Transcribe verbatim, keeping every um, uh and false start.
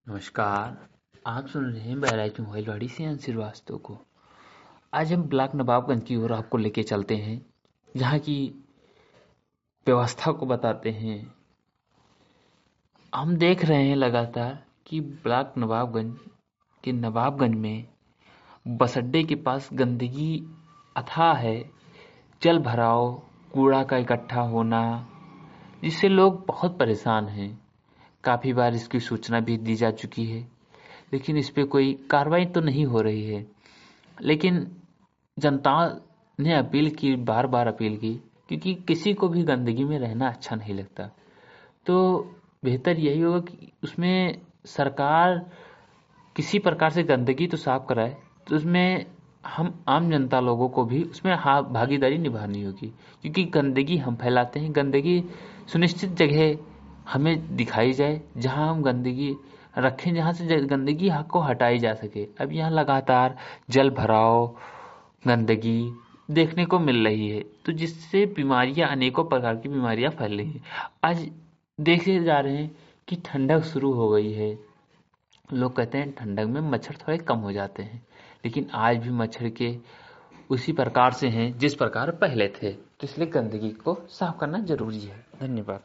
नमस्कार। आप सुन रहे हैं बहराइच मोबाइलवाड़ी से अंश श्रीवास्तव को। आज हम ब्लॉक नवाबगंज की ओर आपको लेके चलते हैं, जहाँ की व्यवस्था को बताते हैं। हम देख रहे हैं लगातार कि ब्लॉक नवाबगंज के नवाबगंज में बस अड्डे के पास गंदगी अथाह है। जल भराव, कूड़ा का इकट्ठा होना, जिससे लोग बहुत परेशान हैं। काफ़ी बार इसकी सूचना भी दी जा चुकी है, लेकिन इस पे कोई कार्रवाई तो नहीं हो रही है। लेकिन जनता ने अपील की, बार बार अपील की, क्योंकि किसी को भी गंदगी में रहना अच्छा नहीं लगता। तो बेहतर यही होगा कि उसमें सरकार किसी प्रकार से गंदगी तो साफ कराए, तो उसमें हम आम जनता लोगों को भी उसमें हाँ भागीदारी निभानी होगी, क्योंकि गंदगी हम फैलाते हैं। गंदगी सुनिश्चित जगह हमें दिखाई जाए, जहां हम गंदगी रखें, जहां से गंदगी को हटाई जा सके। अब यहाँ लगातार जल भराव, गंदगी देखने को मिल रही है, तो जिससे बीमारियां, अनेकों प्रकार की बीमारियां फैल रही हैं। आज देखे जा रहे हैं कि ठंडक शुरू हो गई है। लोग कहते हैं ठंडक में मच्छर थोड़े कम हो जाते हैं, लेकिन आज भी मच्छर के उसी प्रकार से हैं जिस प्रकार पहले थे। तो इसलिए गंदगी को साफ करना जरूरी है। धन्यवाद।